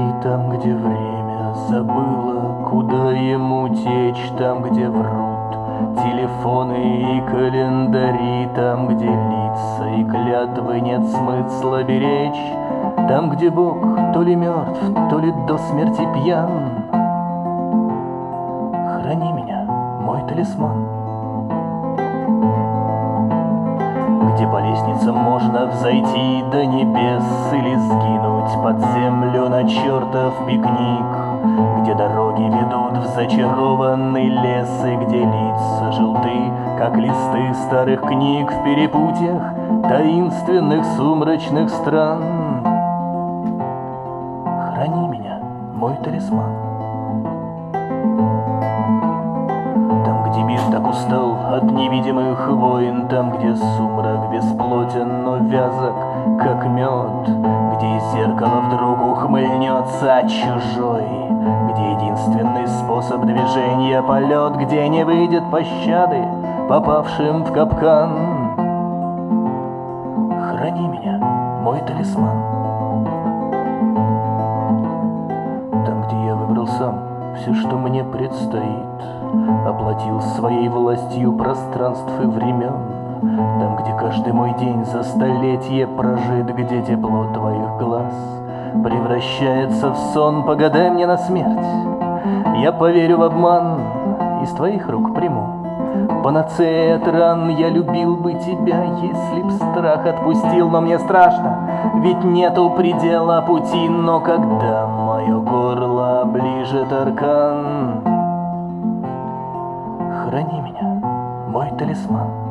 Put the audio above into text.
там, где время забыло, куда ему течь, там, где врут телефоны и календари, там, где лица и клятвы нет смысла беречь, там, где Бог то ли мертв, то ли до смерти пьян. Храни меня, мой талисман. Где по лестницам можно взойти до небес или сгинуть под землю на чертов пикник, где дороги ведут в зачарованный лес и где лица желты, как листы старых книг в перепутьях таинственных сумрачных стран. Храни меня, мой талисман. Мир так устал от невидимых войн, там, где сумрак бесплотен, но вязок, как мед, где из зеркала вдруг ухмыльнется чужой, где единственный способ движения — полет, где не выйдет пощады попавшим в капкан. Храни меня, мой талисман. Там, где я выбрал сам все, что мне предстоит, оплатил своей властью пространств и времен, там, где каждый мой день за столетие прожит, где тепло твоих глаз превращается в сон. Погадай мне на смерть, я поверю в обман, из твоих рук приму панацея от ран. Я любил бы тебя, если б страх отпустил, но мне страшно, ведь нету предела пути. Но когда мое горло оближет аркан, храни меня, мой талисман.